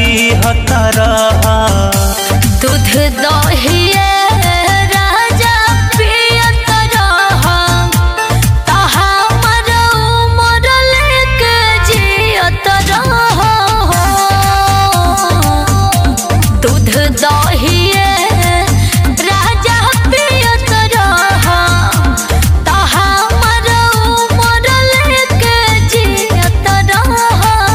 दीहत रहा। दूध दहिए राजा पियत रहा, तहा हमर उमर लेके जियत रहा। दूध दहिए राजा पियत रहा, तहा हमर उमर लेके जियत रहा।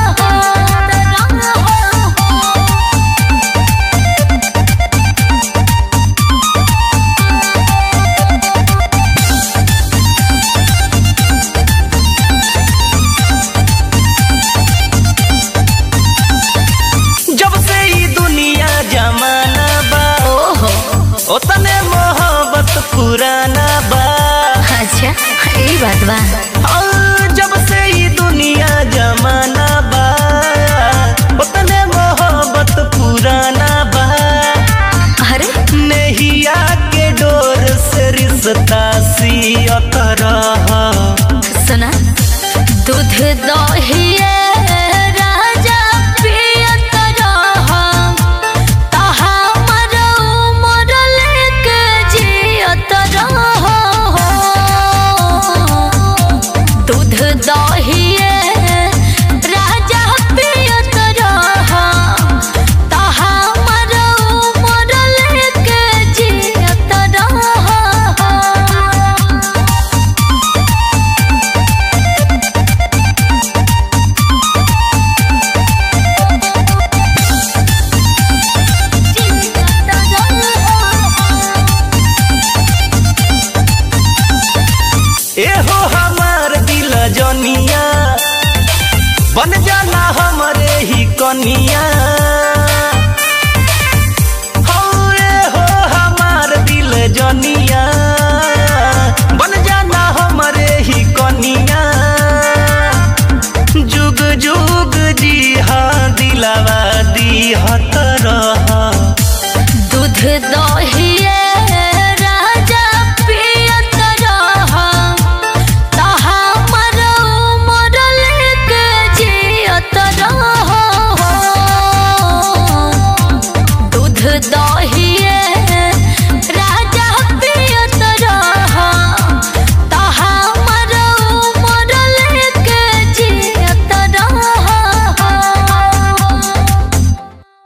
जब से ई दुनिया जमाना बा, ओतने मोहब्बत पुराना बा। अच्छा ये बात बा। जब से ई दुनिया जमाना बा, ओतने मोहब्बत पुराना बा। अरे नैया के डोर से रिश्ता सियत रहा। सुना, दूध दहिए राजा पियत रहा, तहा हमर उमर लेके जियत रहा। दूध दहिए राजा पियत रहा, तहा हमर उमर लेके जियत रहा। एहो हमार दिल जनिया, बन जाना हमरे ही कनिया। हो एहो हमार दिल जनिया, बन जाना हमरे ही कनिया। जुग जुग जी हाँ दिलावा दीहत रहा। दूध दही